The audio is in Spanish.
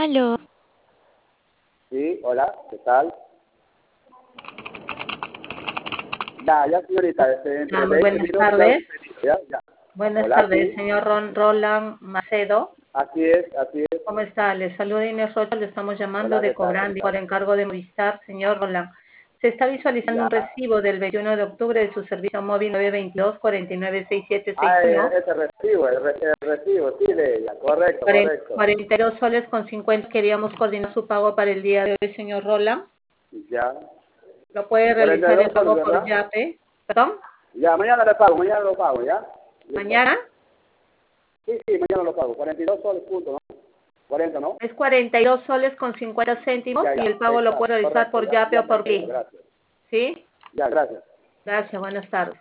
Aló. Sí, hola, ¿qué tal? Ya, señorita, entre Muy 20 buenas minutos ya tardes. ya. Buenas Hola, tardes, sí, señor Roland Macedo. así es, así es. ¿Cómo está? Le saluda Inés Rocha, le estamos llamando Hola, de ¿qué tal? Cobrandi por encargo de Movistar, señor Roland. Se está visualizando Ya. un recibo del 21 de octubre de su servicio móvil 922-496761. Ese recibo, el recibo, sí, de ella, correcto, correcto. 42 soles con 50. Queríamos coordinar su pago para el día de hoy, señor Roland. Ya. Lo puede realizar 42 el pago soles, por ¿verdad? Yape. ¿Perdón? Ya, mañana lo pago, ¿ya? Listo. ¿Mañana? Sí, mañana lo pago, 42 soles, punto, ¿no? 40, ¿no? Es 42 soles con 50 céntimos Ya, y el pago lo exacto, puede realizar correcto, por ya, Yape o por perfecto, PLI. gracias. ¿Sí? Ya, gracias. Gracias, buenas tardes.